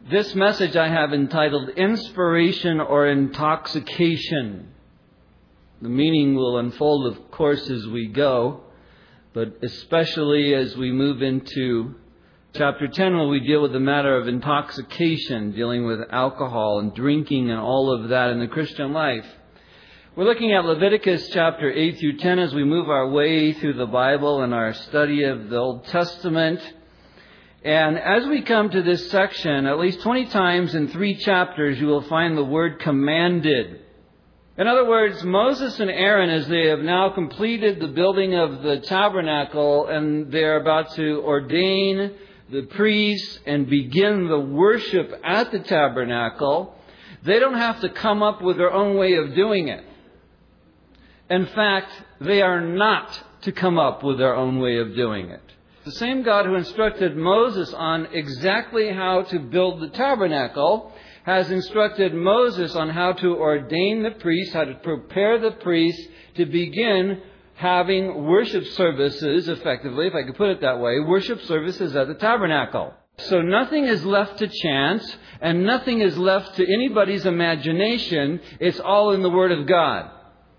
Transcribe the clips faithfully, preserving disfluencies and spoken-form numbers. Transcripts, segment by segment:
This message I have entitled Inspiration or Intoxication. The meaning will unfold, of course, as we go, but especially as we move into chapter ten, when we deal with the matter of intoxication, dealing with alcohol and drinking and all of that in the Christian life. We're looking at Leviticus chapter eight through ten as we move our way through the Bible and our study of the Old Testament. And as we come to this section, at least twenty times in three chapters, you will find the word commanded. In other words, Moses and Aaron, as they have now completed the building of the tabernacle and they're about to ordain the priests and begin the worship at the tabernacle, they don't have to come up with their own way of doing it. In fact, they are not to come up with their own way of doing it. The same God who instructed Moses on exactly how to build the tabernacle has instructed Moses on how to ordain the priests, how to prepare the priests to begin having worship services, effectively, if I could put it that way, worship services at the tabernacle. So nothing is left to chance, and nothing is left to anybody's imagination. It's all in the Word of God.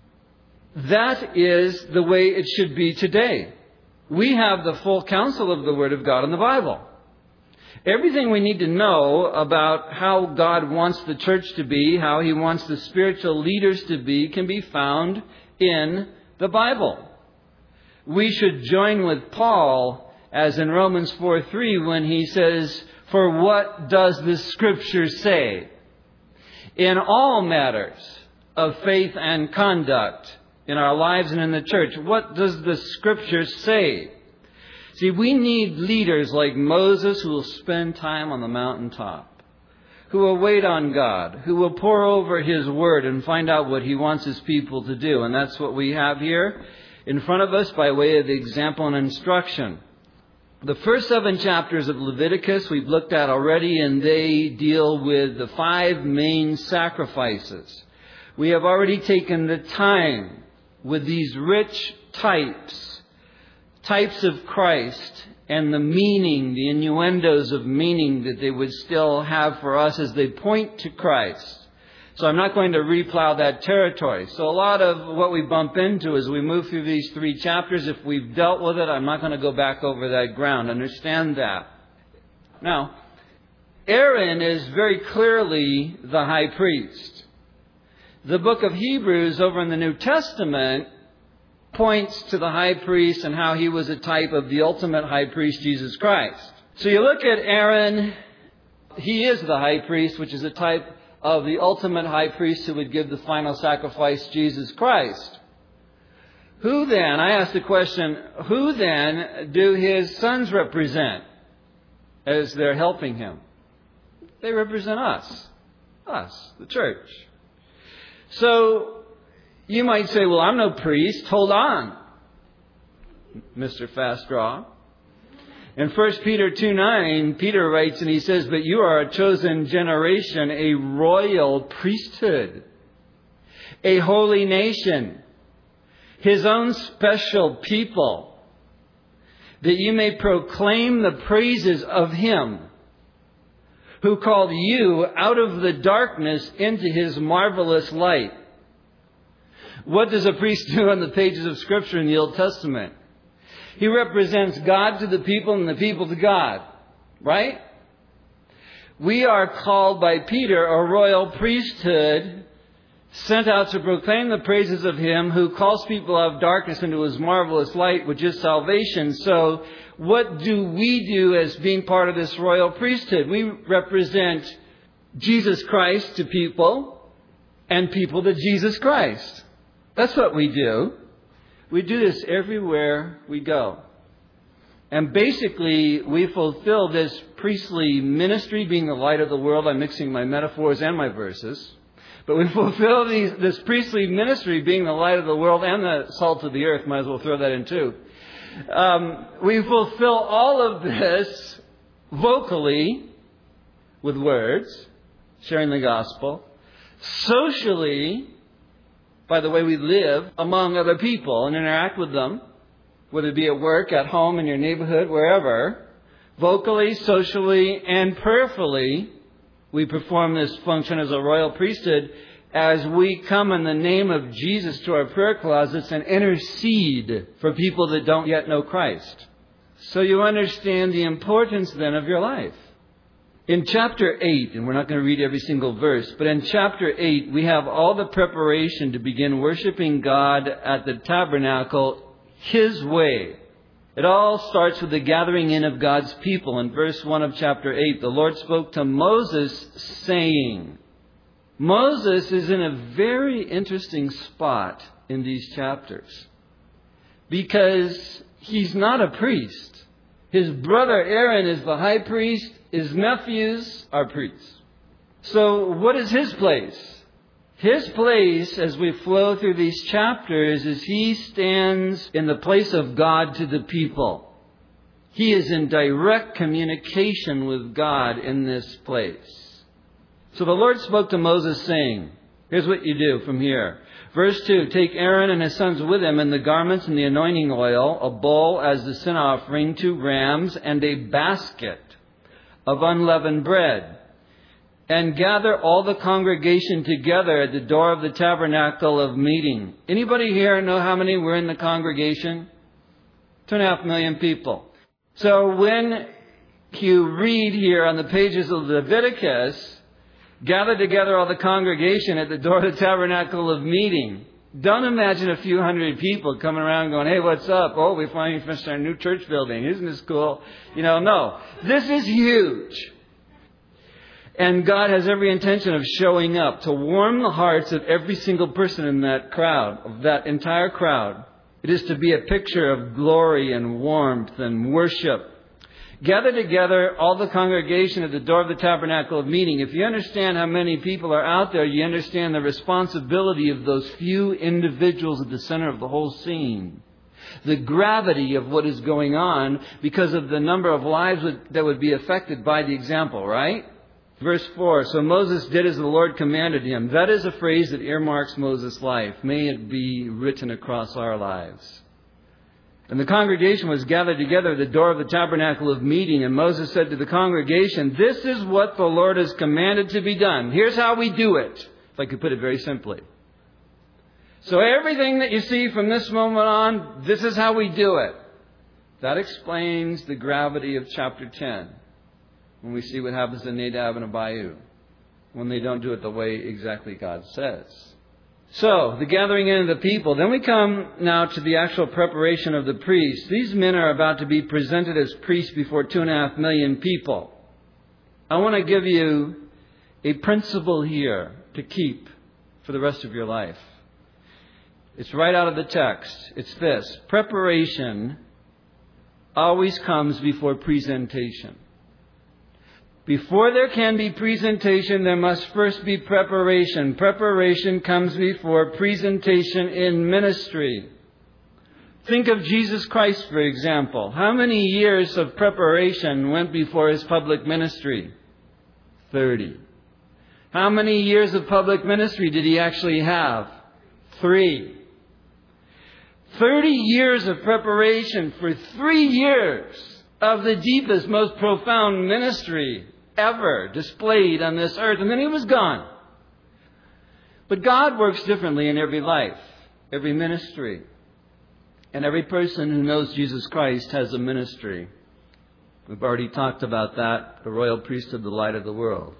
That is the way it should be today. We have the full counsel of the Word of God in the Bible. Everything we need to know about how God wants the church to be, how He wants the spiritual leaders to be, can be found in the Bible. We should join with Paul, as in Romans four three, when he says, "For what does the Scripture say? In all matters of faith and conduct in our lives and in the church, what does the Scripture say?" See, we need leaders like Moses who will spend time on the mountaintop, who will wait on God, who will pore over His Word and find out what He wants His people to do. And that's what we have here in front of us by way of example and instruction. The first seven chapters of Leviticus we've looked at already, and they deal with the five main sacrifices. We have already taken the time with these rich types, types of Christ, and the meaning, the innuendos of meaning that they would still have for us as they point to Christ. So I'm not going to replow that territory. So a lot of what we bump into as we move through these three chapters, if we've dealt with it, I'm not going to go back over that ground. Understand that. Now, Aaron is very clearly the high priest. The book of Hebrews over in the New Testament points to the high priest and how he was a type of the ultimate high priest, Jesus Christ. So you look at Aaron, he is the high priest, which is a type of the ultimate high priest who would give the final sacrifice, Jesus Christ. Who then, I ask the question, who then do his sons represent as they're helping him? They represent us, us, the church. So you might say, well, I'm no priest. Hold on, Mister Fast Draw. In First Peter two nine, Peter writes and he says, "But you are a chosen generation, a royal priesthood, a holy nation, His own special people, that you may proclaim the praises of Him who called you out of the darkness into His marvelous light." What does a priest do on the pages of Scripture in the Old Testament? He represents God to the people and the people to God. Right? We are called by Peter a royal priesthood sent out to proclaim the praises of Him who calls people out of darkness into His marvelous light, which is salvation. So what do we do as being part of this royal priesthood? We represent Jesus Christ to people and people to Jesus Christ. That's what we do. We do this everywhere we go. And basically, we fulfill this priestly ministry, being the light of the world. I'm mixing my metaphors and my verses. But we fulfill these, this priestly ministry, being the light of the world and the salt of the earth. Might as well throw that in too. Um, we fulfill all of this vocally with words, sharing the gospel, socially, by the way we live among other people and interact with them, whether it be at work, at home, in your neighborhood, wherever, vocally, socially, and prayerfully, We perform this function as a royal priesthood as we come in the name of Jesus to our prayer closets and intercede for people that don't yet know Christ. So you understand the importance then of your life. In chapter eight, and we're not going to read every single verse, but in chapter eight, we have all the preparation to begin worshiping God at the tabernacle His way. It all starts with the gathering in of God's people. In verse one of chapter eight, the Lord spoke to Moses saying, Moses is in a very interesting spot in these chapters because he's not a priest. His brother Aaron is the high priest. His nephews are priests. So what is his place? His place, as we flow through these chapters, is he stands in the place of God to the people. He is in direct communication with God in this place. So the Lord spoke to Moses saying, here's what you do from here. Verse two, take Aaron and his sons with him and the garments and the anointing oil, a bull as the sin offering, two rams, and a basket of unleavened bread. And gather all the congregation together at the door of the tabernacle of meeting. Anybody here know how many were in the congregation? Two and a half million people. So when you read here on the pages of Leviticus, gather together all the congregation at the door of the tabernacle of meeting. Don't imagine a few hundred people coming around going, hey, what's up? Oh, we finally finished our new church building. Isn't this cool? You know, no. This is huge. And God has every intention of showing up to warm the hearts of every single person in that crowd, of that entire crowd. It is to be a picture of glory and warmth and worship. Gather together all the congregation at the door of the tabernacle of meeting. If you understand how many people are out there, you understand the responsibility of those few individuals at the center of the whole scene. The gravity of what is going on because of the number of lives that would be affected by the example, right? Verse four, so Moses did as the Lord commanded him. That is a phrase that earmarks Moses' life. May it be written across our lives. And the congregation was gathered together at the door of the tabernacle of meeting. And Moses said to the congregation, this is what the Lord has commanded to be done. Here's how we do it, if I could put it very simply. So everything that you see from this moment on, this is how we do it. That explains the gravity of chapter ten. When we see what happens to Nadab and Abihu, when they don't do it the way exactly God says. So, the gathering in of the people. Then we come now to the actual preparation of the priests. These men are about to be presented as priests before two and a half million people. I want to give you a principle here to keep for the rest of your life. It's right out of the text. It's this. Preparation always comes before presentation. Before there can be presentation, there must first be preparation. Preparation comes before presentation in ministry. Think of Jesus Christ, for example. How many years of preparation went before His public ministry? Thirty. How many years of public ministry did He actually have? Three. Thirty years of preparation for three years of the deepest, most profound ministry ever displayed on this earth. And then He was gone. But God works differently in every life, every ministry. And every person who knows Jesus Christ has a ministry. We've already talked about that, the royal priesthood, the light of the world.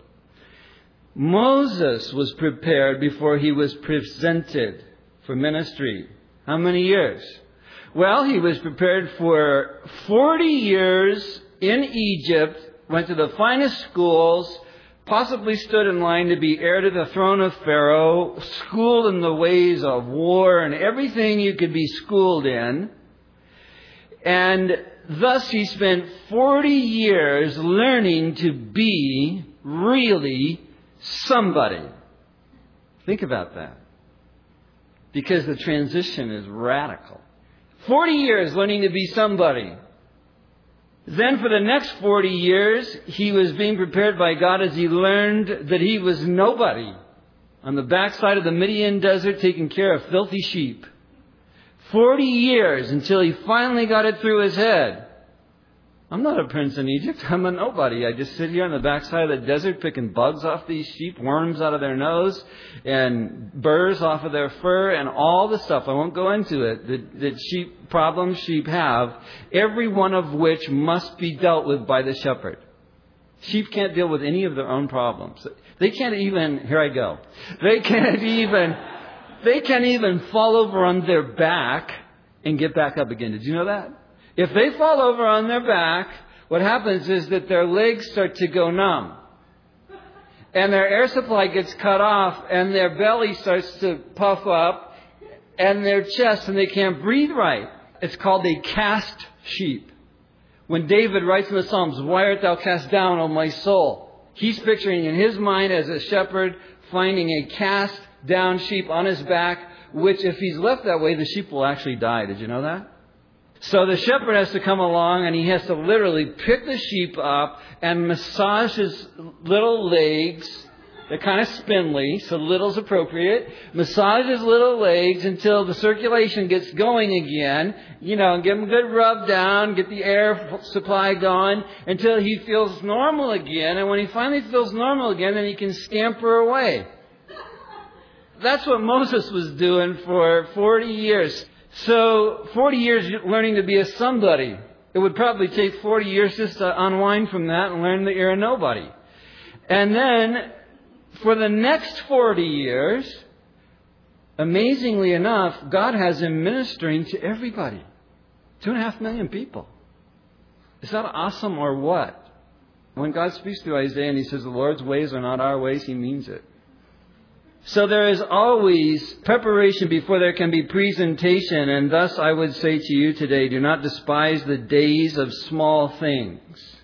Moses was prepared before he was presented for ministry. How many years? Well, he was prepared for forty years in Egypt, went to the finest schools, possibly stood in line to be heir to the throne of Pharaoh, schooled in the ways of war and everything you could be schooled in. And thus he spent forty years learning to be really somebody. Think about that. Because the transition is radical. forty years learning to be somebody. Then for the next forty years, he was being prepared by God as he learned that he was nobody on the backside of the Midian desert taking care of filthy sheep. forty years until he finally got it through his head I'm not a prince in Egypt. I'm a nobody. I just sit here on the backside of the desert picking bugs off these sheep, worms out of their nose, and burrs off of their fur, and all the stuff. I won't go into it. The, the sheep problems sheep have, every one of which must be dealt with by the shepherd. Sheep can't deal with any of their own problems. They can't even, here I go, they can't even, they can't even fall over on their back and get back up again. Did you know that? If they fall over on their back, what happens is that their legs start to go numb. And their air supply gets cut off, and their belly starts to puff up, and their chest, and they can't breathe right. It's called a cast sheep. When David writes in the Psalms, "Why art thou cast down, O my soul?" He's picturing in his mind as a shepherd finding a cast down sheep on his back, which if he's left that way, the sheep will actually die. Did you know that? So the shepherd has to come along, and he has to literally pick the sheep up and massage his little legs. They're kind of spindly, so little's appropriate. Massage his little legs until the circulation gets going again. You know, give him a good rub down, get the air supply going until he feels normal again. And when he finally feels normal again, then he can scamper away. That's what Moses was doing for forty years. So forty years learning to be a somebody. It would probably take forty years just to unwind from that and learn that you're a nobody. And then for the next forty years, amazingly enough, God has him ministering to everybody. Two and a half million people. Is that awesome or what? When God speaks through Isaiah and he says the Lord's ways are not our ways, he means it. So there is always preparation before there can be presentation. And thus I would say to you today, do not despise the days of small things.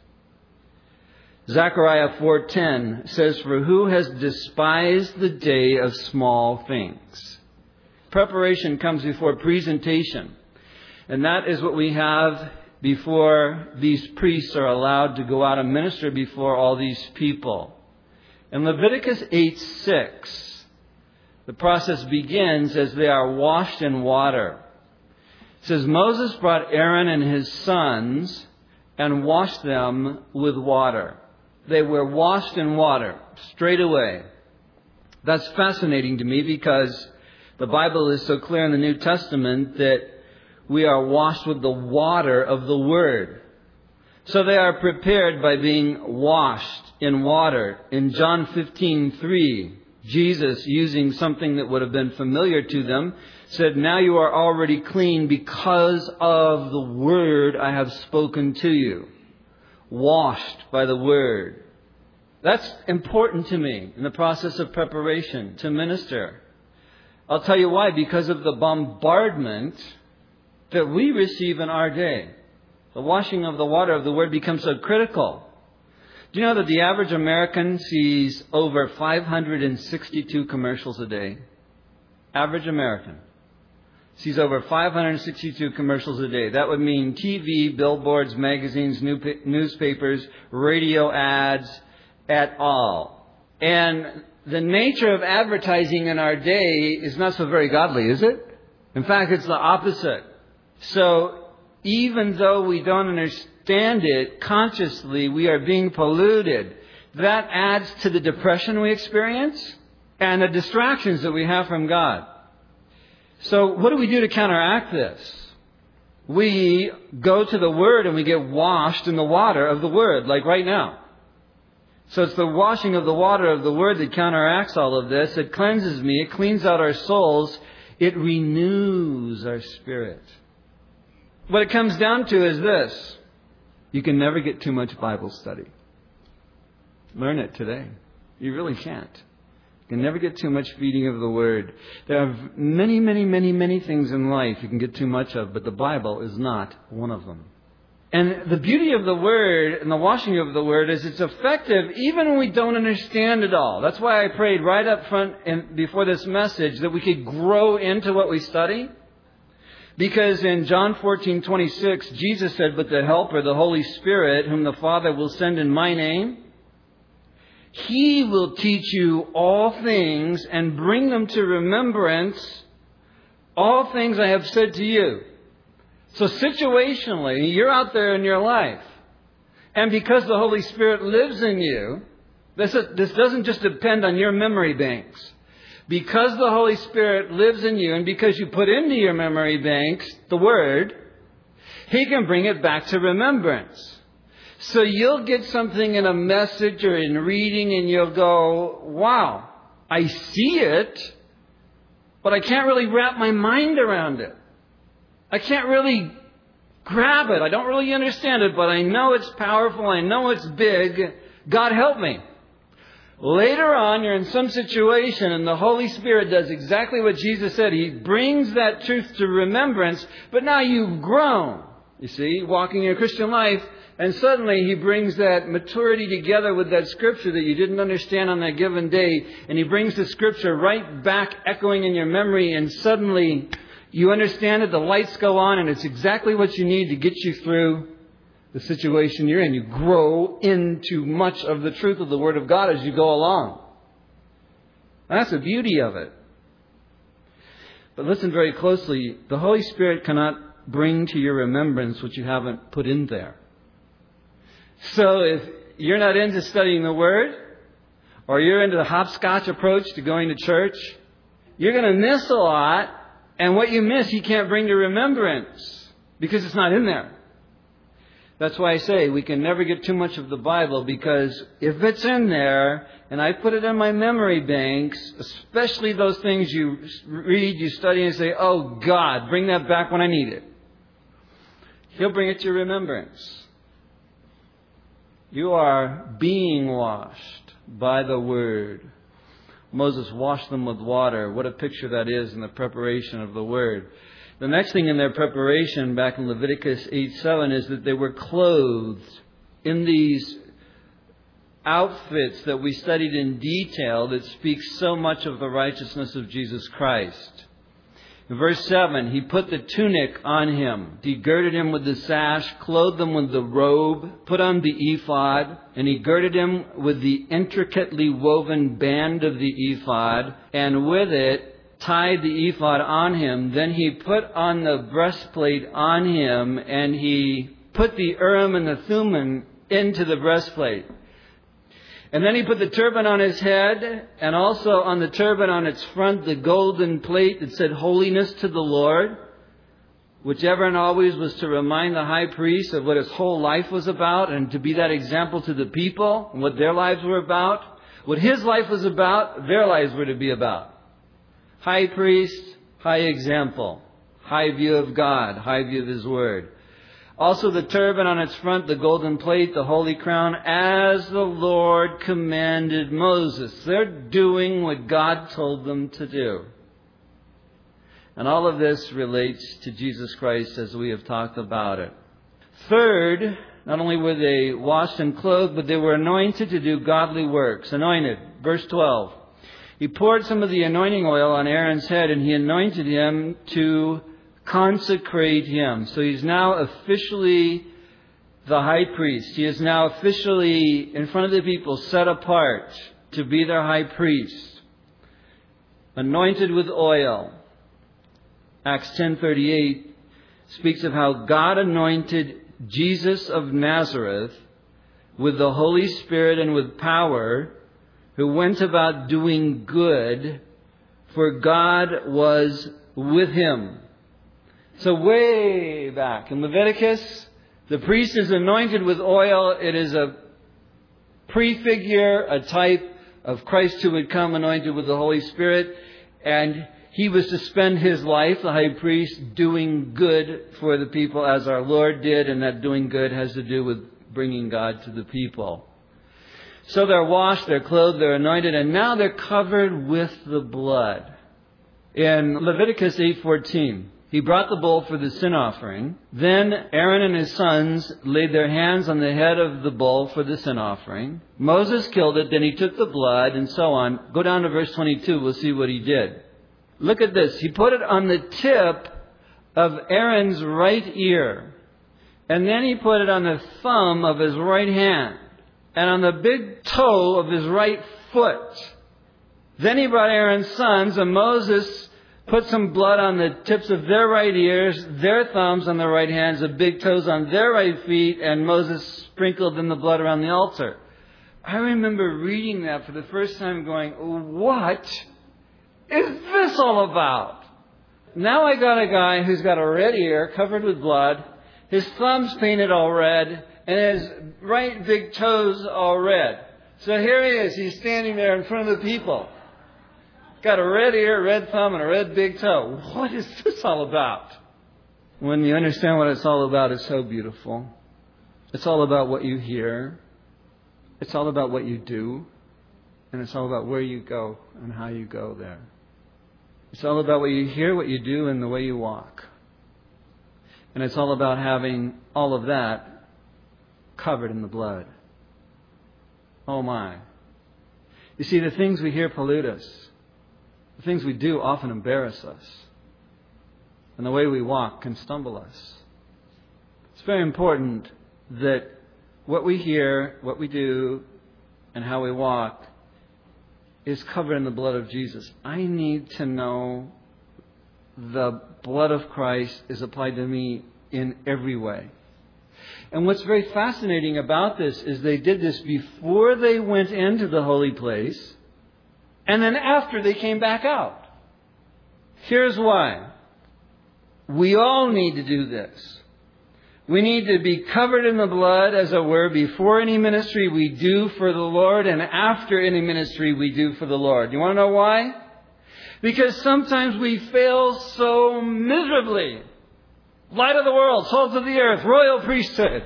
Zechariah four ten says, "For who has despised the day of small things?" Preparation comes before presentation. And that is what we have before these priests are allowed to go out and minister before all these people. In Leviticus eight six, the process begins as they are washed in water. It says, Moses brought Aaron and his sons and washed them with water. They were washed in water straight away. That's fascinating to me because the Bible is so clear in the New Testament that we are washed with the water of the Word. So they are prepared by being washed in water. In John fifteen three, Jesus, using something that would have been familiar to them, said, "Now you are already clean because of the word I have spoken to you." Washed by the word. That's important to me in the process of preparation to minister. I'll tell you why. Because of the bombardment that we receive in our day. The washing of the water of the word becomes so critical. Do you know that the average American sees over five hundred sixty-two commercials a day? Average American sees over five hundred sixty-two commercials a day. That would mean T V, billboards, magazines, newspapers, radio ads, et al. And the nature of advertising in our day is not so very godly, is it? In fact, it's the opposite. So even though we don't understand it consciously, we are being polluted. That adds to the depression we experience and the distractions that we have from God. So what do we do to counteract this? We go to the Word and we get washed in the water of the Word, like right now. So it's the washing of the water of the Word that counteracts all of this. It cleanses me. It cleans out our souls. It renews our spirit. What it comes down to is this. You can never get too much Bible study. Learn it today. You really can't. You can never get too much feeding of the Word. There are many, many, many, many things in life you can get too much of, but the Bible is not one of them. And the beauty of the Word and the washing of the Word is it's effective even when we don't understand it all. That's why I prayed right up front and before this message that we could grow into what we study. Because in John fourteen twenty-six, Jesus said, "But the Helper, the Holy Spirit, whom the Father will send in my name, He will teach you all things and bring them to remembrance, all things I have said to you." So situationally, you're out there in your life And because the Holy Spirit lives in you, this, is, this doesn't just depend on your memory banks. Because the Holy Spirit lives in you, and because you put into your memory banks the Word, He can bring it back to remembrance. So you'll get something in a message or in reading, and you'll go, wow, I see it, but I can't really wrap my mind around it. I can't really grab it. I don't really understand it, but I know it's powerful. I know it's big. God help me. Later on, you're in some situation and the Holy Spirit does exactly what Jesus said. He brings that truth to remembrance, but now you've grown, you see, walking your Christian life, and suddenly He brings that maturity together with that Scripture that you didn't understand on that given day, and He brings the Scripture right back echoing in your memory, and suddenly you understand it, the lights go on, and it's exactly what you need to get you through the situation you're in. You grow into much of the truth of the Word of God as you go along. And that's the beauty of it. But listen very closely. The Holy Spirit cannot bring to your remembrance what you haven't put in there. So if you're not into studying the Word, or you're into the hopscotch approach to going to church, you're going to miss a lot. And what you miss, He can't bring to remembrance because it's not in there. That's why I say we can never get too much of the Bible, because if it's in there and I put it in my memory banks, especially those things you read, you study and say, oh God, bring that back when I need it. He'll bring it to remembrance. You are being washed by the Word. Moses washed them with water. What a picture that is in the preparation of the Word. The next thing in their preparation back in Leviticus eight seven is that they were clothed in these outfits that we studied in detail that speak so much of the righteousness of Jesus Christ. In verse seven, He put the tunic on him. He girded him with the sash, clothed him with the robe, put on the ephod, and He girded him with the intricately woven band of the ephod, and with it tied the ephod on him. Then He put on the breastplate on him, and He put the Urim and the Thummim into the breastplate. And then He put the turban on his head, and also on the turban on its front the golden plate that said holiness to the Lord, which ever and always was to remind the high priest of what his whole life was about, and to be that example to the people and what their lives were about. What his life was about, their lives were to be about. High priest, high example, high view of God, high view of His Word. Also the turban on its front, the golden plate, the holy crown, as the Lord commanded Moses. They're doing what God told them to do. And all of this relates to Jesus Christ as we have talked about it. Third, not only were they washed and clothed, but they were anointed to do godly works. Anointed. Verse twelve. He poured some of the anointing oil on Aaron's head, and He anointed him to consecrate him. So he's now officially the high priest. He is now officially in front of the people set apart to be their high priest. Anointed with oil. Acts ten thirty-eight speaks of how God anointed Jesus of Nazareth with the Holy Spirit and with power, who went about doing good, for God was with Him. So way back in Leviticus, the priest is anointed with oil. It is a prefigure, a type of Christ who would come anointed with the Holy Spirit. And He was to spend His life, the high priest, doing good for the people as our Lord did. And that doing good has to do with bringing God to the people. So they're washed, they're clothed, they're anointed, and now they're covered with the blood. In Leviticus eight fourteen, He brought the bull for the sin offering. Then Aaron and his sons laid their hands on the head of the bull for the sin offering. Moses killed it, then he took the blood, and so on. Go down to verse twenty-two, we'll see what he did. Look at this. He put it on the tip of Aaron's right ear. And then he put it on the thumb of his right hand. And on the big toe of his right foot. Then he brought Aaron's sons, and Moses put some blood on the tips of their right ears, their thumbs on their right hands, the big toes on their right feet, and Moses sprinkled them the blood around the altar. I remember reading that for the first time going, what is this all about? Now I got a guy who's got a red ear covered with blood, his thumbs painted all red, and his right big toes all red. So here he is, he's standing there in front of the people. Got a red ear, red thumb, and a red big toe. What is this all about? When you understand what it's all about, it's so beautiful. It's all about what you hear. It's all about what you do. And it's all about where you go and how you go there. It's all about what you hear, what you do, and the way you walk. And it's all about having all of that covered in the blood. Oh my. You see, the things we hear pollute us. The things we do often embarrass us. And the way we walk can stumble us. It's very important that what we hear, what we do, and how we walk is covered in the blood of Jesus. I need to know the blood of Christ is applied to me in every way. And what's very fascinating about this is they did this before they went into the holy place, and then after they came back out. Here's why. We all need to do this. We need to be covered in the blood, as it were, before any ministry we do for the Lord and after any ministry we do for the Lord. You want to know why? Because sometimes we fail so miserably. Light of the world, salt of the earth, royal priesthood.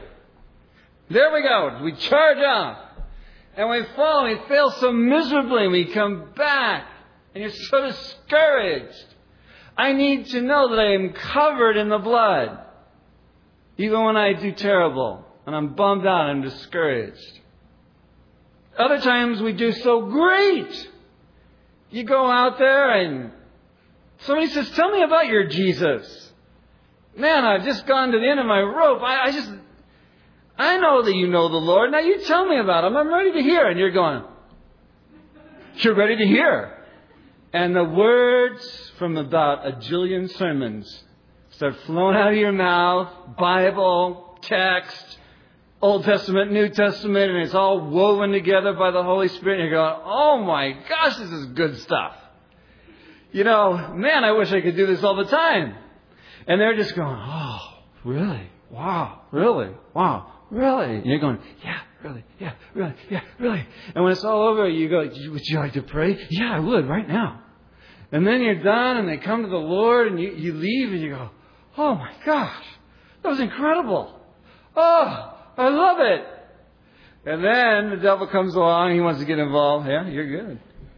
There we go. We charge out. And we fall and we fail so miserably and we come back. And you're so discouraged. I need to know that I am covered in the blood. Even when I do terrible. And I'm bummed out and discouraged. Other times we do so great. You go out there and somebody says, tell me about your Jesus. Man, I've just gone to the end of my rope. I, I just... I know that you know the Lord. Now you tell me about Him. I'm ready to hear. And you're going, you're ready to hear. And the words from about a jillion sermons start flowing out of your mouth. Bible, text, Old Testament, New Testament. And it's all woven together by the Holy Spirit. And you're going, oh my gosh, this is good stuff. You know, man, I wish I could do this all the time. And they're just going, oh, really? Wow, really? Wow. Really? And you're going, yeah, really, yeah, really, yeah, really. And when it's all over, you go, would you like to pray? Yeah, I would right now. And then you're done and they come to the Lord and you, you leave and you go, oh my gosh, that was incredible. Oh, I love it. And then the devil comes along, he wants to get involved. Yeah, you're good.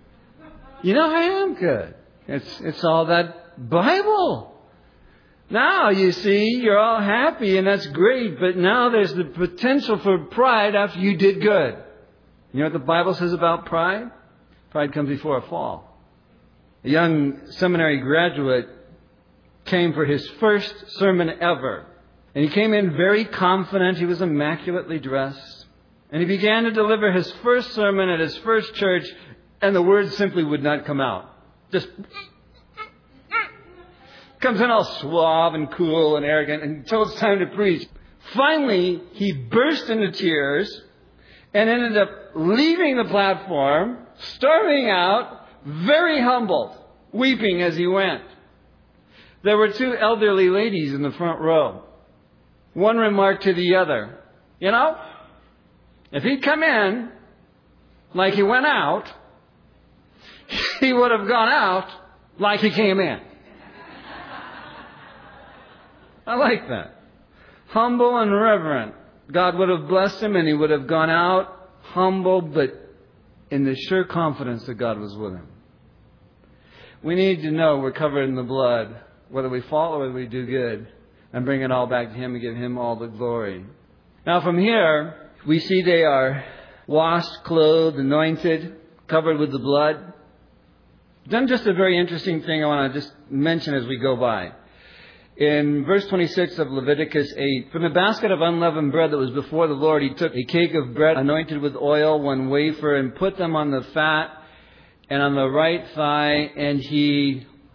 You know, I am good. It's, it's all that Bible. Now, you see, you're all happy and that's great, but now there's the potential for pride after you did good. You know what the Bible says about pride? Pride comes before a fall. A young seminary graduate came for his first sermon ever. And he came in very confident. He was immaculately dressed. And he began to deliver his first sermon at his first church, and the words simply would not come out. Just... comes in all suave and cool and arrogant until it's time to preach. Finally, he burst into tears and ended up leaving the platform, storming out, very humbled, weeping as he went. There were two elderly ladies in the front row. One remarked to the other, you know, if he'd come in like he went out, he would have gone out like he came in. I like that. Humble and reverent. God would have blessed him and he would have gone out humble, but in the sure confidence that God was with him. We need to know we're covered in the blood, whether we fall or whether we do good, and bring it all back to Him and give Him all the glory. Now from here, we see they are washed, clothed, anointed, covered with the blood. Then just a very interesting thing I want to just mention as we go by. In verse twenty-six of Leviticus eight, from the basket of unleavened bread that was before the Lord, He took a cake of bread anointed with oil, one wafer, and put them on the fat and on the right thigh, and He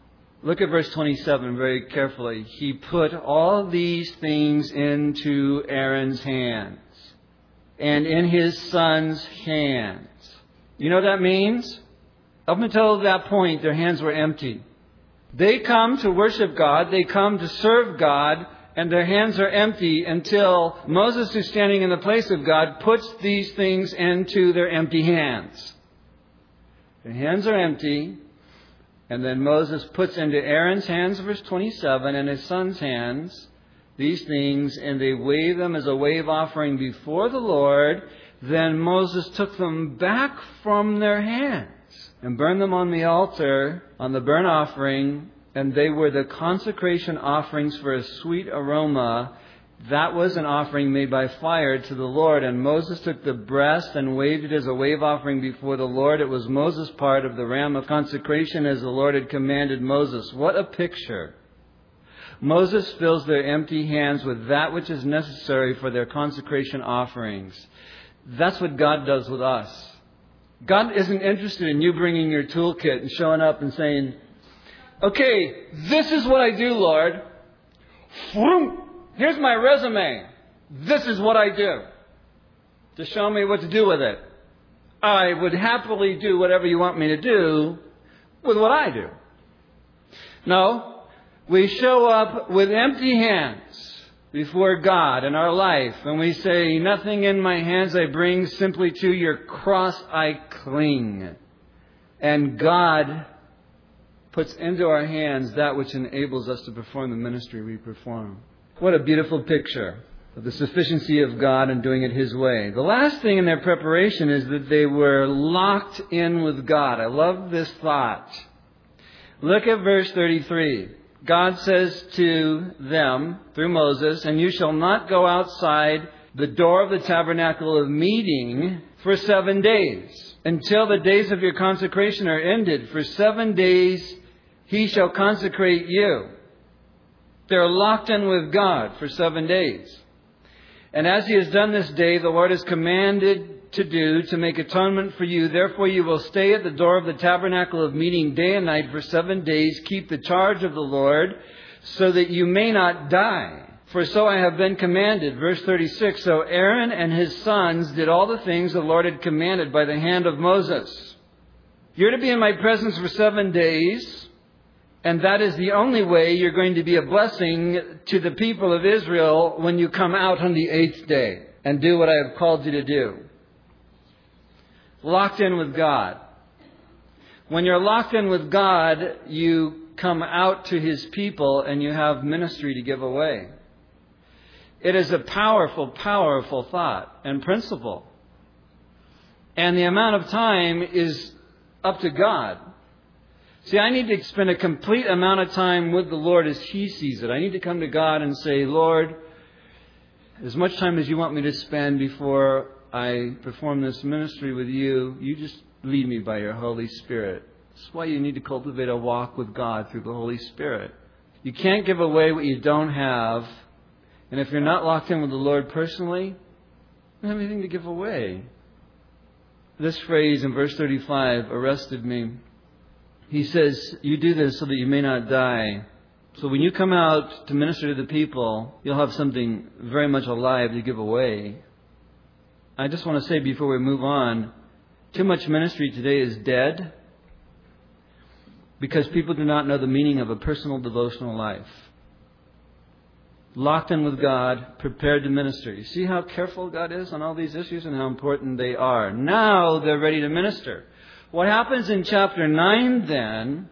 Look at verse twenty-seven very carefully. He put all these things into Aaron's hands and in his son's hands. You know what that means? Up until that point, their hands were empty. They come to worship God, they come to serve God, and their hands are empty until Moses, who's standing in the place of God, puts these things into their empty hands. Their hands are empty. And then Moses puts into Aaron's hands, verse twenty-seven, and his son's hands, these things, and they wave them as a wave offering before the Lord. Then Moses took them back from their hands and burned them on the altar, on the burnt offering, and they were the consecration offerings for a sweet aroma. That was an offering made by fire to the Lord. And Moses took the breast and waved it as a wave offering before the Lord. It was Moses' part of the ram of consecration as the Lord had commanded Moses. What a picture. Moses fills their empty hands with that which is necessary for their consecration offerings. That's what God does with us. God isn't interested in you bringing your toolkit and showing up and saying, okay, this is what I do, Lord. Here's my resume. This is what I do. To show me what to do with it. I would happily do whatever you want me to do with what I do. No, we show up with empty hands before God in our life. And we say, nothing in my hands I bring, simply to your cross I cling. And God puts into our hands that which enables us to perform the ministry we perform. What a beautiful picture of the sufficiency of God and doing it His way. The last thing in their preparation is that they were locked in with God. I love this thought. Look at verse thirty-three. God says to them through Moses, and you shall not go outside the door of the tabernacle of meeting for seven days, until the days of your consecration are ended. For seven days He shall consecrate you. They're locked in with God for seven days. And as He has done this day, the Lord has commanded to do, to make atonement for you. Therefore you will stay at the door of the tabernacle of meeting day and night for seven days. Keep the charge of the Lord, so that you may not die. For so I have been commanded. Verse thirty-six, so Aaron and his sons did all the things the Lord had commanded by the hand of Moses. You're to be in my presence for seven days. And that is the only way you're going to be a blessing to the people of Israel when you come out on the eighth day and do what I have called you to do. Locked in with God. When you're locked in with God, you come out to His people and you have ministry to give away. It is a powerful, powerful thought and principle. And the amount of time is up to God. See, I need to spend a complete amount of time with the Lord as He sees it. I need to come to God and say, Lord, as much time as you want me to spend before I perform this ministry with you, you just lead me by your Holy Spirit. That's why you need to cultivate a walk with God through the Holy Spirit. You can't give away what you don't have. And if you're not locked in with the Lord personally, you don't have anything to give away. This phrase in verse thirty-five arrested me. He says, you do this so that you may not die. So when you come out to minister to the people, you'll have something very much alive to give away. I just want to say before we move on, too much ministry today is dead because people do not know the meaning of a personal devotional life. Locked in with God, prepared to minister. You see how careful God is on all these issues and how important they are. Now they're ready to minister. What happens in chapter nine then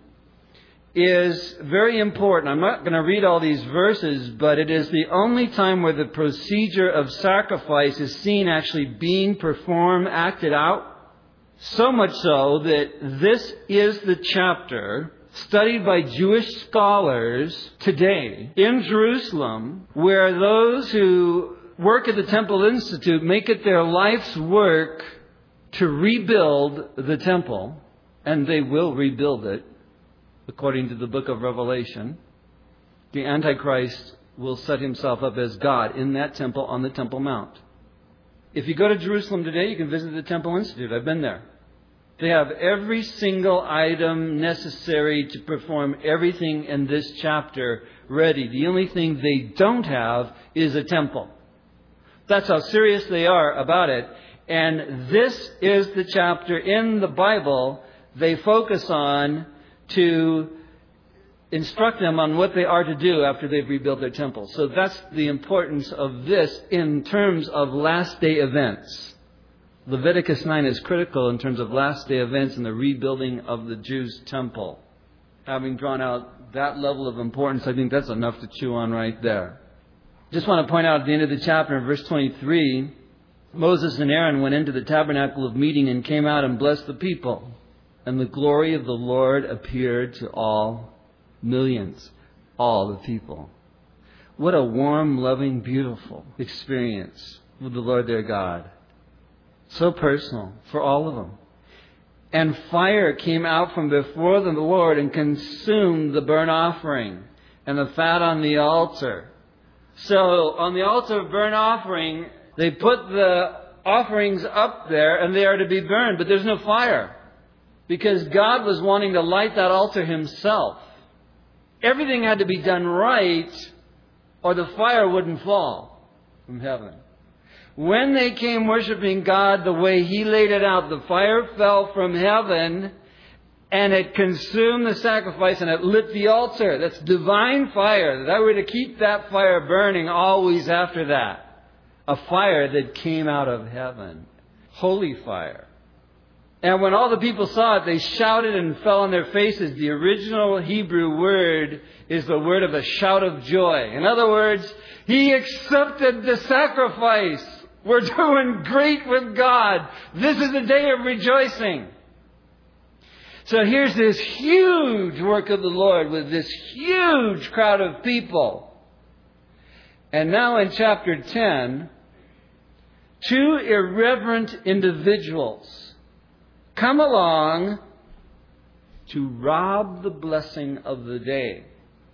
is very important. I'm not going to read all these verses, but it is the only time where the procedure of sacrifice is seen actually being performed, acted out. So much so that this is the chapter studied by Jewish scholars today in Jerusalem, where those who work at the Temple Institute make it their life's work to rebuild the temple, and they will rebuild it, according to the book of Revelation. The Antichrist will set himself up as God in that temple on the Temple Mount. If you go to Jerusalem today, you can visit the Temple Institute. I've been there. They have every single item necessary to perform everything in this chapter ready. The only thing they don't have is a temple. That's how serious they are about it. And this is the chapter in the Bible they focus on to instruct them on what they are to do after they've rebuilt their temple. So that's the importance of this in terms of last day events. Leviticus nine is critical in terms of last day events and the rebuilding of the Jews' temple. Having drawn out that level of importance, I think that's enough to chew on right there. Just want to point out at the end of the chapter, in verse twenty-three, Moses and Aaron went into the tabernacle of meeting and came out and blessed the people. And the glory of the Lord appeared to all millions, all the people. What a warm, loving, beautiful experience with the Lord their God. So personal for all of them. And fire came out from before the Lord and consumed the burnt offering and the fat on the altar. So on the altar of burnt offering, they put the offerings up there and they are to be burned, but there's no fire because God was wanting to light that altar Himself. Everything had to be done right or the fire wouldn't fall from heaven. When they came worshiping God the way He laid it out, the fire fell from heaven and it consumed the sacrifice and it lit the altar. That's divine fire. That were to keep that fire burning always after that. A fire that came out of heaven. Holy fire. And when all the people saw it, they shouted and fell on their faces. The original Hebrew word is the word of a shout of joy. In other words, He accepted the sacrifice. We're doing great with God. This is a day of rejoicing. So here's this huge work of the Lord with this huge crowd of people. And now in chapter ten, two irreverent individuals come along to rob the blessing of the day.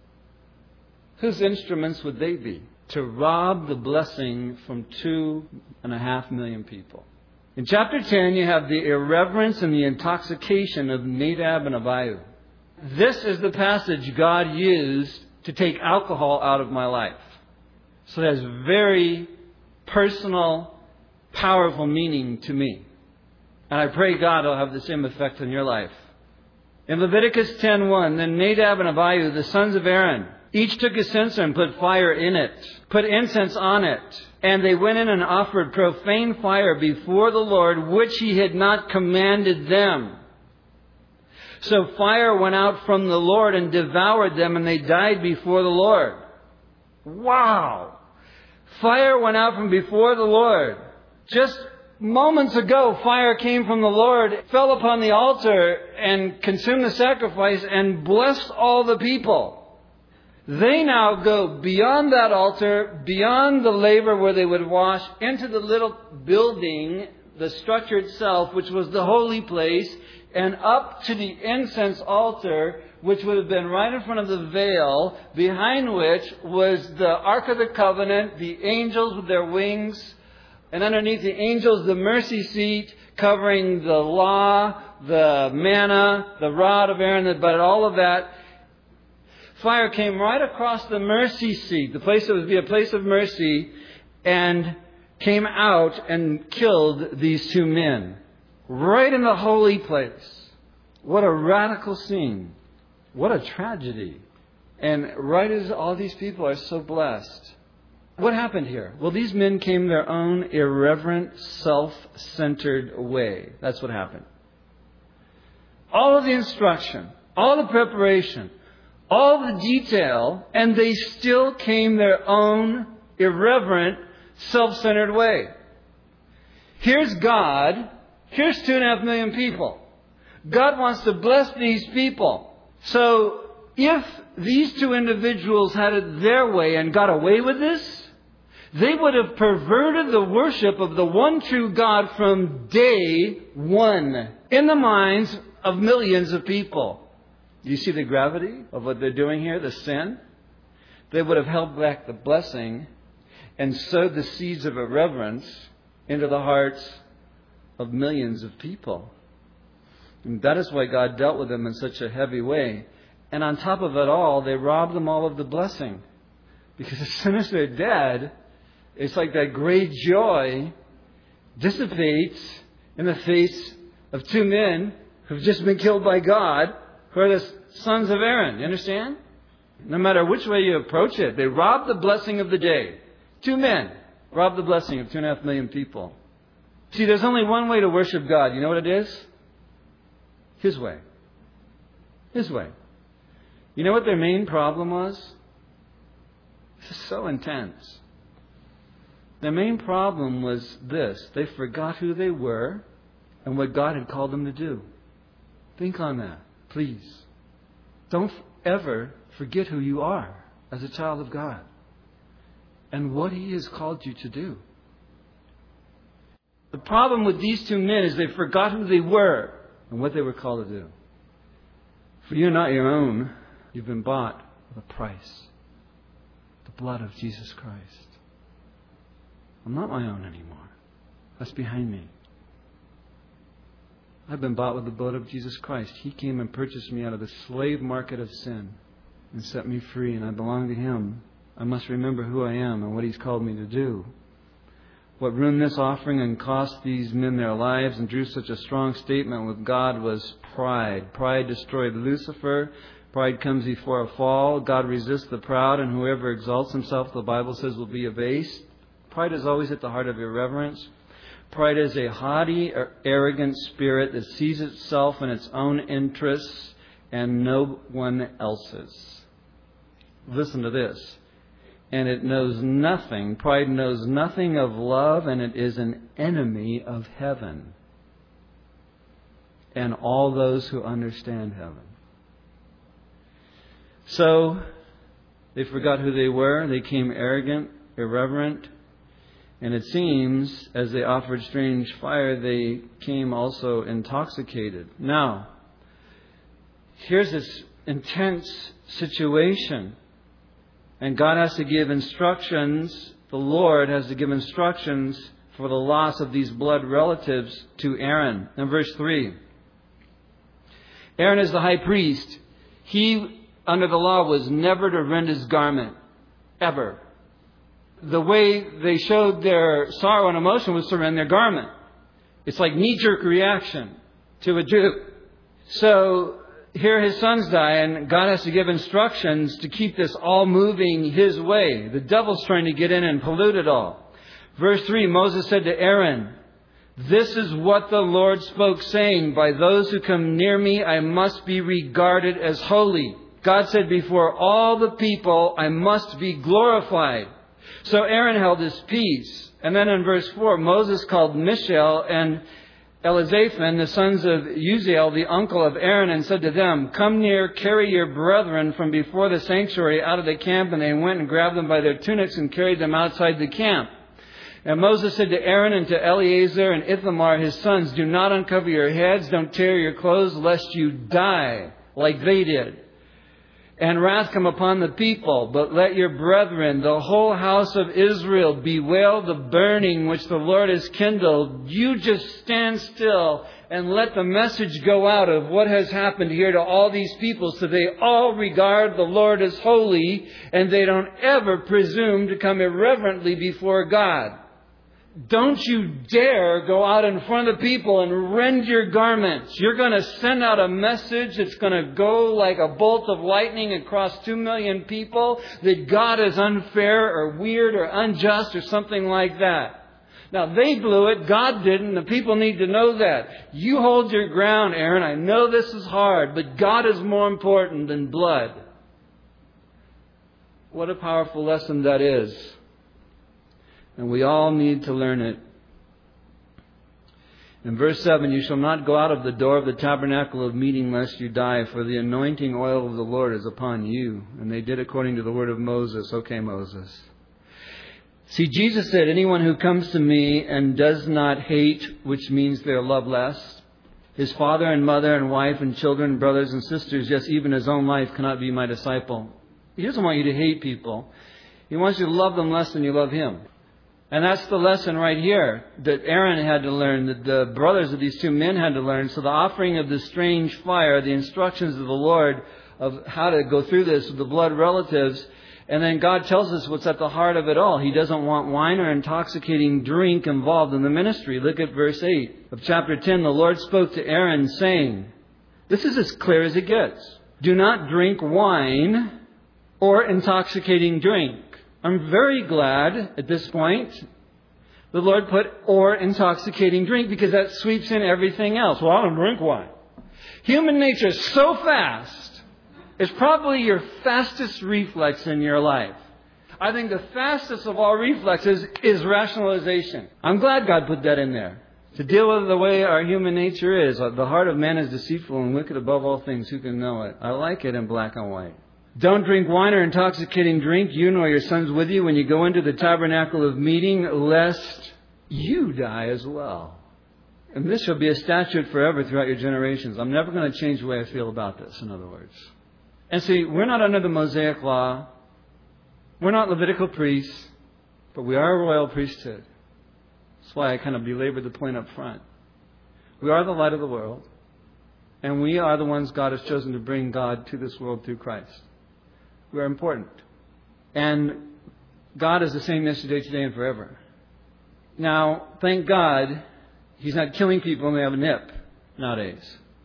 Whose instruments would they be? To rob the blessing from two and a half million people. In chapter ten, you have the irreverence and the intoxication of Nadab and Abihu. This is the passage God used to take alcohol out of my life. So it has very personal, powerful meaning to me. And I pray God will have the same effect on your life. In Leviticus ten one, then Nadab and Abihu, the sons of Aaron, each took a censer and put fire in it, put incense on it. And they went in and offered profane fire before the Lord, which He had not commanded them. So fire went out from the Lord and devoured them, and they died before the Lord. Wow! Fire went out from before the Lord. Just moments ago, fire came from the Lord, fell upon the altar, and consumed the sacrifice, and blessed all the people. They now go beyond that altar, beyond the laver where they would wash, into the little building, the structure itself, which was the holy place, and up to the incense altar, which would have been right in front of the veil, behind which was the Ark of the Covenant, the angels with their wings, and underneath the angels, the mercy seat, covering the law, the manna, the rod of Aaron, but all of that. Fire came right across the mercy seat, the place that would be a place of mercy, and came out and killed these two men. Right in the holy place. What a radical scene. What a tragedy. And right as all these people are so blessed. What happened here? Well, these men came their own irreverent, self-centered way. That's what happened. All of the instruction, all the preparation, all the detail, and they still came their own irreverent, self-centered way. Here's God. Here's two and a half million people. God wants to bless these people. So if these two individuals had it their way and got away with this, they would have perverted the worship of the one true God from day one in the minds of millions of people. Do you see the gravity of what they're doing here, the sin? They would have held back the blessing and sowed the seeds of irreverence into the hearts of millions of people. And that is why God dealt with them in such a heavy way. And on top of it all, they robbed them all of the blessing. Because as soon as they're dead, it's like that great joy dissipates in the face of two men who've just been killed by God, who are the sons of Aaron. You understand? No matter which way you approach it, they robbed the blessing of the day. Two men robbed the blessing of two and a half million people. See, there's only one way to worship God. You know what it is? His way. His way. You know what their main problem was? This is so intense. Their main problem was this. They forgot who they were and what God had called them to do. Think on that, please. Don't ever forget who you are as a child of God and what He has called you to do. The problem with these two men is they forgot who they were and what they were called to do. For you're not your own. You've been bought with a price. The blood of Jesus Christ. I'm not my own anymore. That's behind me. I've been bought with the blood of Jesus Christ. He came and purchased me out of the slave market of sin and set me free, and I belong to Him. I must remember who I am and what He's called me to do. What ruined this offering and cost these men their lives and drew such a strong statement with God was pride. Pride destroyed Lucifer. Pride comes before a fall. God resists the proud, and whoever exalts himself, the Bible says, will be abased. Pride is always at the heart of irreverence. Pride is a haughty or arrogant spirit that sees itself in its own interests and no one else's. Listen to this. And it knows nothing. Pride knows nothing of love, and it is an enemy of heaven and all those who understand heaven. So, they forgot who they were. They became arrogant, irreverent. And it seems, as they offered strange fire, they came also intoxicated. Now, here's this intense situation. And God has to give instructions, the Lord has to give instructions for the loss of these blood relatives to Aaron. In verse three, Aaron is the high priest. He, under the law, was never to rend his garment. Ever. The way they showed their sorrow and emotion was to rend their garment. It's like knee-jerk reaction to a Jew. So here his sons die, and God has to give instructions to keep this all moving His way. The devil's trying to get in and pollute it all. Verse three, Moses said to Aaron, "This is what the Lord spoke, saying, by those who come near me, I must be regarded as holy." God said, before all the people, I must be glorified. So Aaron held his peace. And then in verse four, Moses called Mishael and Elizaphan, the sons of Uziel, the uncle of Aaron, and said to them, "Come near, carry your brethren from before the sanctuary out of the camp." And they went and grabbed them by their tunics and carried them outside the camp. And Moses said to Aaron and to Eleazar and Ithamar, his sons, "Do not uncover your heads, don't tear your clothes, lest you die like they did. And wrath come upon the people, but let your brethren, the whole house of Israel, bewail the burning which the Lord has kindled. You just stand still and let the message go out of what has happened here to all these people, so they all regard the Lord as holy, and they don't ever presume to come irreverently before God. Don't you dare go out in front of the people and rend your garments. You're going to send out a message that's going to go like a bolt of lightning across two million people that God is unfair or weird or unjust or something like that. Now, they blew it. God didn't. The people need to know that. You hold your ground, Aaron. I know this is hard, but God is more important than blood. What a powerful lesson that is. And we all need to learn it. In verse seven, "You shall not go out of the door of the tabernacle of meeting lest you die, for the anointing oil of the Lord is upon you." And they did according to the word of Moses. Okay, Moses. See, Jesus said, "Anyone who comes to me and does not hate," which means they're loveless, "his father and mother and wife and children, brothers and sisters, yes, even his own life, cannot be my disciple." He doesn't want you to hate people. He wants you to love them less than you love Him. And that's the lesson right here that Aaron had to learn, that the brothers of these two men had to learn. So the offering of the strange fire, the instructions of the Lord of how to go through this with the blood relatives. And then God tells us what's at the heart of it all. He doesn't want wine or intoxicating drink involved in the ministry. Look at verse eight of chapter ten. The Lord spoke to Aaron saying, this is as clear as it gets. Do not drink wine or intoxicating drink. I'm very glad at this point the Lord put or intoxicating drink, because that sweeps in everything else. Well, I don't drink wine. Human nature is so fast. It's probably your fastest reflex in your life. I think the fastest of all reflexes is rationalization. I'm glad God put that in there. To deal with the way our human nature is. The heart of man is deceitful and wicked above all things. Who can know it? I like it in black and white. Don't drink wine or intoxicating drink, you nor your sons with you, when you go into the tabernacle of meeting, lest you die as well. And this shall be a statute forever throughout your generations. I'm never going to change the way I feel about this, in other words. And see, we're not under the Mosaic law. We're not Levitical priests, but we are a royal priesthood. That's why I kind of belabored the point up front. We are the light of the world, and we are the ones God has chosen to bring God to this world through Christ. We are important. And God is the same yesterday, today, and forever. Now, thank God, He's not killing people when they have a nip nowadays.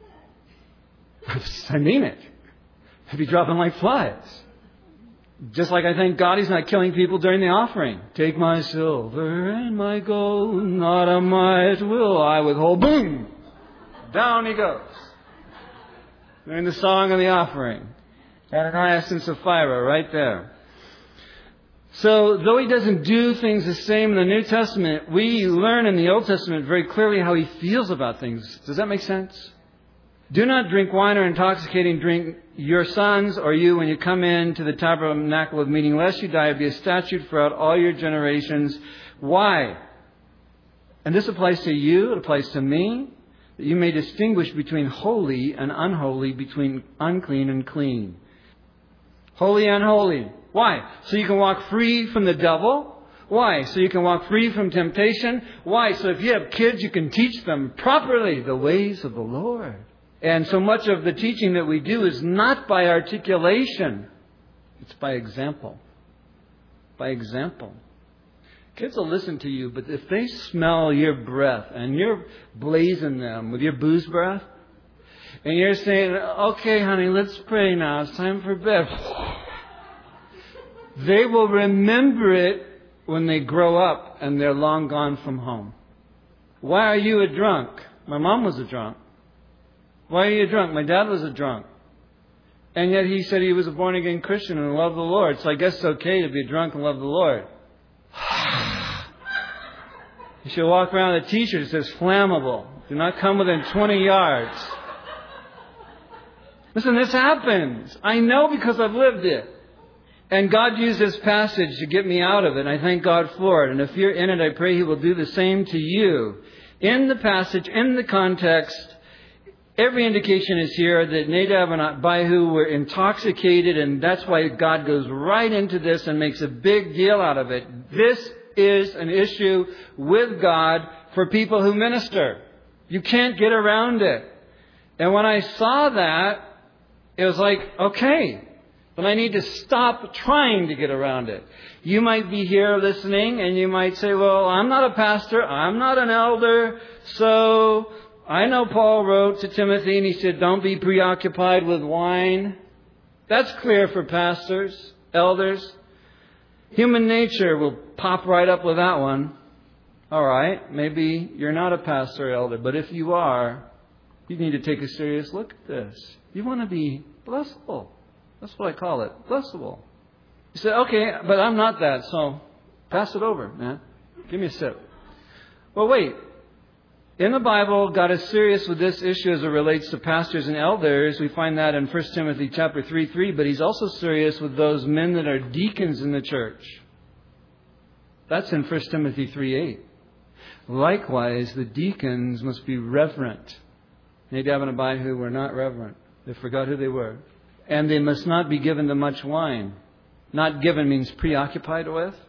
I mean it. They'd be dropping like flies. Just like I thank God He's not killing people during the offering. Take my silver and my gold, not a mite will I withhold. Boom! Down he goes. During the song of the offering. Ananias and Sapphira, right there. So, though He doesn't do things the same in the New Testament, we learn in the Old Testament very clearly how He feels about things. Does that make sense? Do not drink wine or intoxicating drink, your sons or you, when you come into the tabernacle of meeting, lest you die. It be a statute throughout all your generations. Why? And this applies to you, it applies to me, that you may distinguish between holy and unholy, between unclean and clean. Holy and unholy. Why? So you can walk free from the devil. Why? So you can walk free from temptation. Why? So if you have kids, you can teach them properly the ways of the Lord. And so much of the teaching that we do is not by articulation. It's by example. By example. Kids will listen to you, but if they smell your breath and you're blazing them with your booze breath, and you're saying, okay, honey, let's pray now. It's time for bed. They will remember it when they grow up and they're long gone from home. Why are you a drunk? My mom was a drunk. Why are you a drunk? My dad was a drunk. And yet he said he was a born-again Christian and loved the Lord. So I guess it's okay to be a drunk and love the Lord. You should walk around with a t-shirt that says flammable. Do not come within twenty yards. Listen, this happens. I know because I've lived it. And God used this passage to get me out of it. And I thank God for it. And if you're in it, I pray He will do the same to you. In the passage, in the context, every indication is here that Nadab and Abihu were intoxicated. And that's why God goes right into this and makes a big deal out of it. This is an issue with God for people who minister. You can't get around it. And when I saw that, it was like, okay, then I need to stop trying to get around it. You might be here listening and you might say, well, I'm not a pastor, I'm not an elder, so I know Paul wrote to Timothy and he said, don't be preoccupied with wine. That's clear for pastors, elders. Human nature will pop right up with that one. All right, maybe you're not a pastor or elder, but if you are, you need to take a serious look at this. You want to be blessable. That's what I call it, blessable. You say, okay, but I'm not that, so pass it over, man. Give me a sip. Well, wait. In the Bible, God is serious with this issue as it relates to pastors and elders. We find that in First Timothy chapter three three, but He's also serious with those men that are deacons in the church. That's in First Timothy three eight. Likewise, the deacons must be reverent. Nadab and Abihu were not reverent. They forgot who they were. And they must not be given to much wine. Not given means preoccupied with.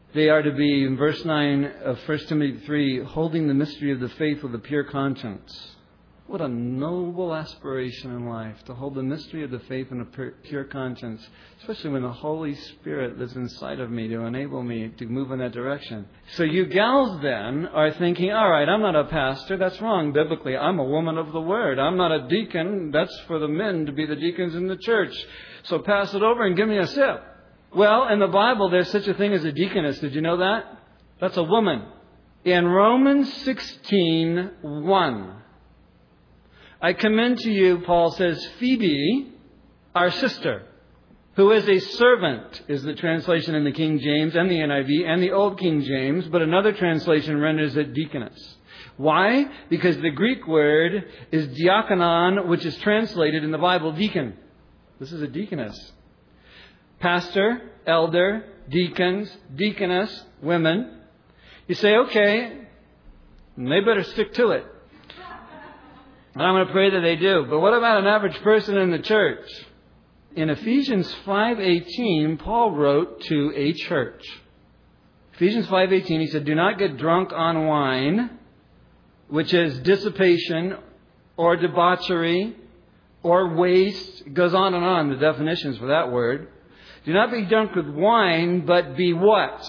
They are to be, in verse nine of First Timothy three, holding the mystery of the faith with a pure conscience. What a noble aspiration in life, to hold the mystery of the faith in a pure conscience, especially when the Holy Spirit lives inside of me to enable me to move in that direction. So you gals then are thinking, all right, I'm not a pastor. That's wrong biblically. I'm a woman of the Word. I'm not a deacon. That's for the men to be the deacons in the church. So pass it over and give me a sip. Well, in the Bible, there's such a thing as a deaconess. Did you know that? That's a woman. In Romans sixteen one. I commend to you, Paul says, Phoebe, our sister, who is a servant, is the translation in the King James and the N I V and the Old King James, but another translation renders it deaconess. Why? Because the Greek word is diakonon, which is translated in the Bible deacon. This is a deaconess. Pastor, elder, deacons, deaconess, women. You say, okay, they better stick to it. And I'm going to pray that they do. But what about an average person in the church? In Ephesians five eighteen, Paul wrote to a church. Ephesians five eighteen, he said, do not get drunk on wine, which is dissipation or debauchery or waste. It goes on and on, the definitions for that word. Do not be drunk with wine, but be what?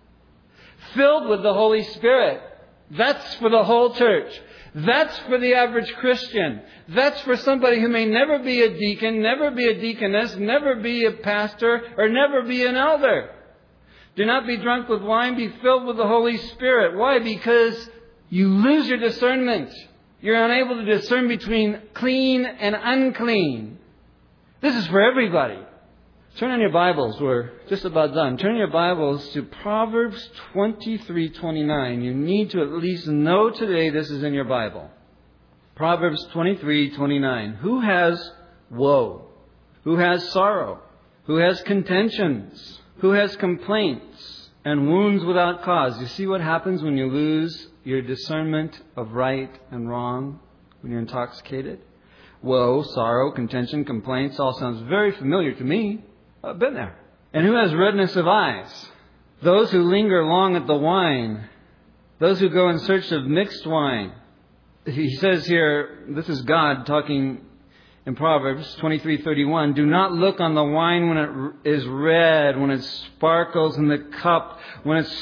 Filled with the Holy Spirit. That's for the whole church. That's for the average Christian. That's for somebody who may never be a deacon, never be a deaconess, never be a pastor, or never be an elder. Do not be drunk with wine, be filled with the Holy Spirit. Why? Because you lose your discernment. You're unable to discern between clean and unclean. This is for everybody. Turn on your Bibles. We're just about done. Turn your Bibles to Proverbs twenty-three twenty-nine. You need to at least know today this is in your Bible. Proverbs twenty-three twenty-nine. Who has woe? Who has sorrow? Who has contentions? Who has complaints and wounds without cause? You see what happens when you lose your discernment of right and wrong when you're intoxicated? Woe, sorrow, contention, complaints all sounds very familiar to me. I've been there. And who has redness of eyes? Those who linger long at the wine. Those who go in search of mixed wine. He says here, this is God talking in Proverbs twenty-three thirty-one. Do not look on the wine when it is red, when it sparkles in the cup, when it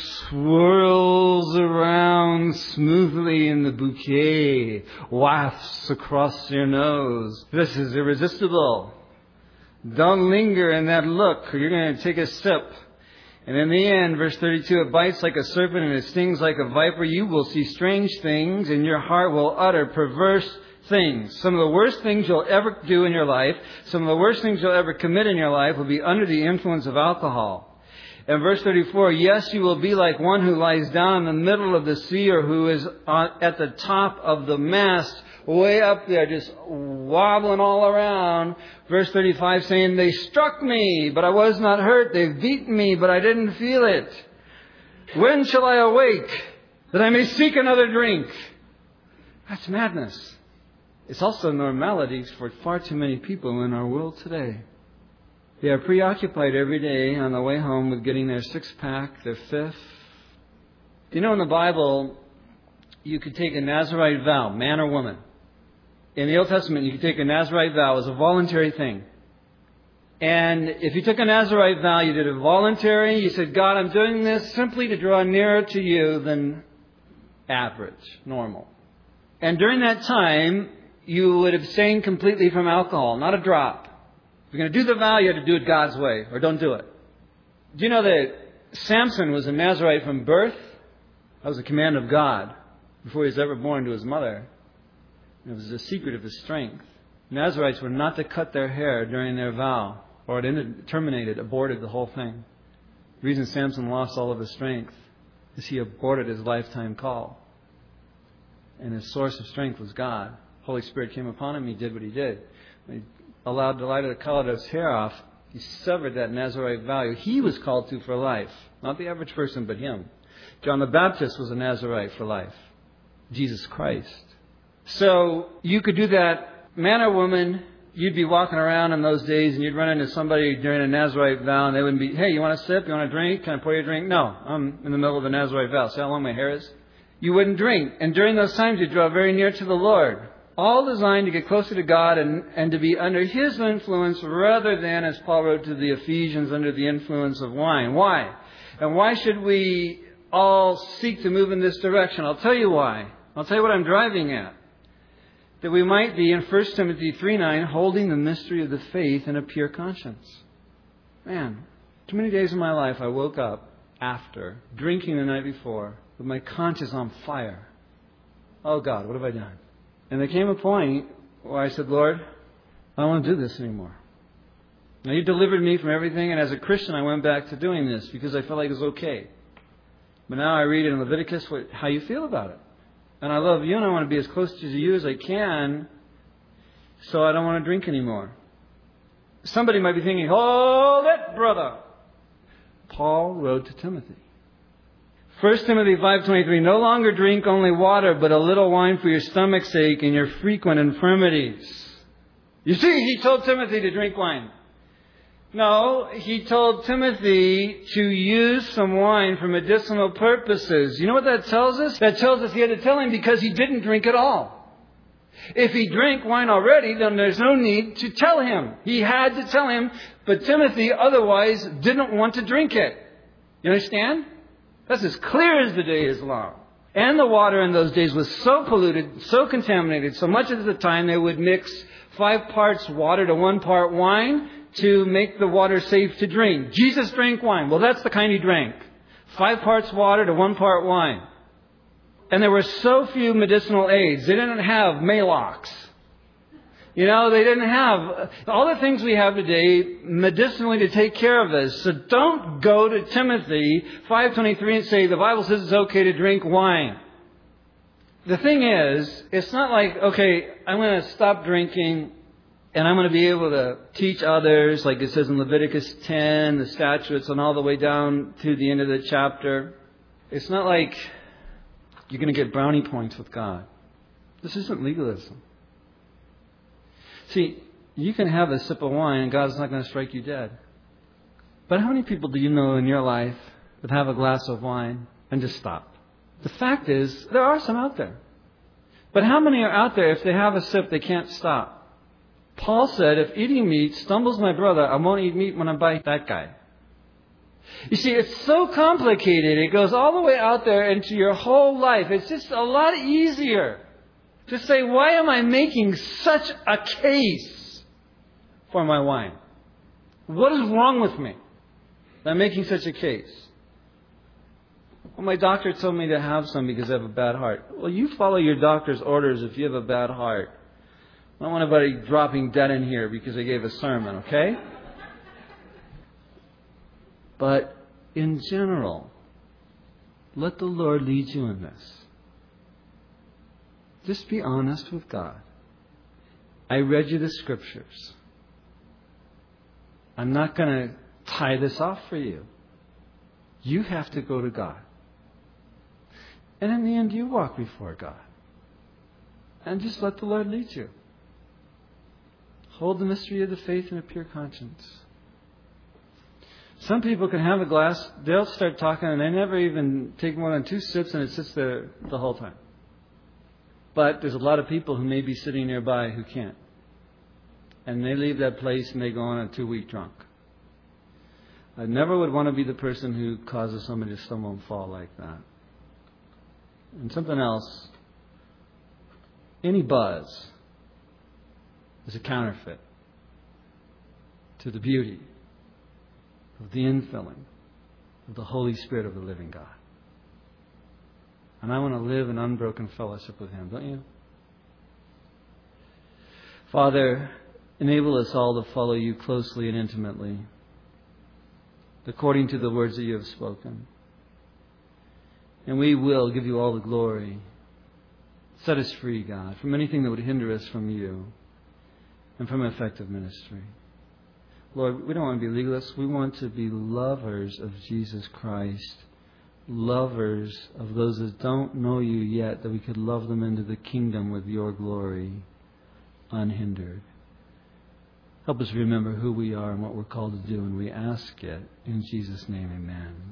swirls around smoothly in the bouquet, wafts across your nose. This is irresistible. Don't linger in that look, or you're going to take a sip. And in the end, verse thirty-two, it bites like a serpent and it stings like a viper. You will see strange things and your heart will utter perverse things. Some of the worst things you'll ever do in your life, some of the worst things you'll ever commit in your life will be under the influence of alcohol. And verse thirty-four, yes, you will be like one who lies down in the middle of the sea or who is at the top of the mast, way up there, just wobbling all around. Verse thirty-five saying, they struck me, but I was not hurt. They've beaten me, but I didn't feel it. When shall I awake, that I may seek another drink? That's madness. It's also normalities for far too many people in our world today. They are preoccupied every day on the way home with getting their six-pack, their fifth. You know, in the Bible, you could take a Nazirite vow, man or woman. In the Old Testament, you could take a Nazirite vow as a voluntary thing. And if you took a Nazirite vow, you did it voluntary. You said, God, I'm doing this simply to draw nearer to you than average, normal. And during that time, you would abstain completely from alcohol, not a drop. If you're going to do the vow, you have to do it God's way, or don't do it. Do you know that Samson was a Nazirite from birth? That was a command of God before he was ever born to his mother. It was the secret of his strength. Nazirites were not to cut their hair during their vow, or it ended, terminated, aborted the whole thing. The reason Samson lost all of his strength is he aborted his lifetime call. And his source of strength was God. Holy Spirit came upon him, he did what he did. He allowed Delilah to cut his hair off. He severed that Nazirite vow he was called to for life. Not the average person, but him. John the Baptist was a Nazirite for life. Jesus Christ. So you could do that, man or woman, you'd be walking around in those days and you'd run into somebody during a Nazarite vow and they wouldn't be, hey, you want a sip? You want a drink? Can I pour you a drink? No, I'm in the middle of a Nazarite vow. See how long my hair is? You wouldn't drink. And during those times, you'd draw very near to the Lord. All designed to get closer to God and, and to be under His influence rather than, as Paul wrote to the Ephesians, under the influence of wine. Why? And why should we all seek to move in this direction? I'll tell you why. I'll tell you what I'm driving at. That we might be, in First Timothy three nine, holding the mystery of the faith in a pure conscience. Man, too many days of my life I woke up after drinking the night before with my conscience on fire. Oh God, what have I done? And there came a point where I said, Lord, I don't want to do this anymore. Now you delivered me from everything, and as a Christian I went back to doing this because I felt like it was okay. But now I read in Leviticus what, how you feel about it. And I love you and I want to be as close to you as I can, so I don't want to drink anymore. Somebody might be thinking, hold it, brother. Paul wrote to Timothy. First Timothy five twenty-three, no longer drink only water, but a little wine for your stomach's sake and your frequent infirmities. You see, he told Timothy to drink wine. No, he told Timothy to use some wine for medicinal purposes. You know what that tells us? That tells us he had to tell him because he didn't drink at all. If he drank wine already, then there's no need to tell him. He had to tell him, but Timothy otherwise didn't want to drink it. You understand? That's as clear as the day is long. And the water in those days was so polluted, so contaminated, so much of the time they would mix five parts water to one part wine to make the water safe to drink. Jesus drank wine. Well, that's the kind he drank. Five parts water to one part wine. And there were so few medicinal aids. They didn't have Maalox. You know, they didn't have all the things we have today medicinally to take care of us. So don't go to Timothy five twenty-three and say, the Bible says it's okay to drink wine. The thing is, it's not like, okay, I'm going to stop drinking and I'm going to be able to teach others, like it says in Leviticus ten, the statutes, and all the way down to the end of the chapter. It's not like you're going to get brownie points with God. This isn't legalism. See, you can have a sip of wine and God's not going to strike you dead. But how many people do you know in your life that have a glass of wine and just stop? The fact is, there are some out there. But how many are out there, if they have a sip, they can't stop? Paul said, if eating meat stumbles my brother, I won't eat meat when I bite that guy. You see, it's so complicated. It goes all the way out there into your whole life. It's just a lot easier to say, why am I making such a case for my wine? What is wrong with me that I'm making such a case? Well, my doctor told me to have some because I have a bad heart. Well, you follow your doctor's orders if you have a bad heart. I don't want anybody dropping dead in here because I gave a sermon, okay? But in general, let the Lord lead you in this. Just be honest with God. I read you the Scriptures. I'm not going to tie this off for you. You have to go to God. And in the end, you walk before God. And just let the Lord lead you. Hold the mystery of the faith in a pure conscience. Some people can have a glass, they'll start talking, and they never even take more than two sips, and it sits there the whole time. But there's a lot of people who may be sitting nearby who can't. And they leave that place and they go on a two-week drunk. I never would want to be the person who causes somebody to stumble and fall like that. And something else, any buzz is a counterfeit to the beauty of the infilling of the Holy Spirit of the living God. And I want to live in unbroken fellowship with Him, don't you? Father, enable us all to follow You closely and intimately, according to the words that You have spoken. And we will give You all the glory. Set us free, God, from anything that would hinder us from You and from effective ministry. Lord, we don't want to be legalists. We want to be lovers of Jesus Christ. Lovers of those that don't know You yet, that we could love them into the kingdom with Your glory unhindered. Help us remember who we are and what we're called to do, and we ask it in Jesus' name, amen.